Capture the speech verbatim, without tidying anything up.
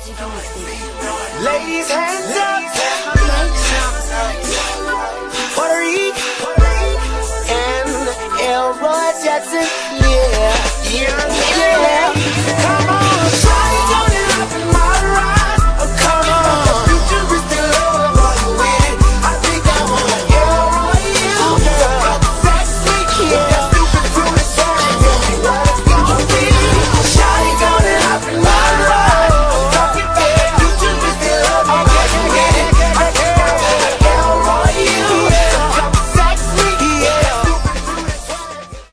Ladies, hands up. Puerto Rico and Elroy Jackson.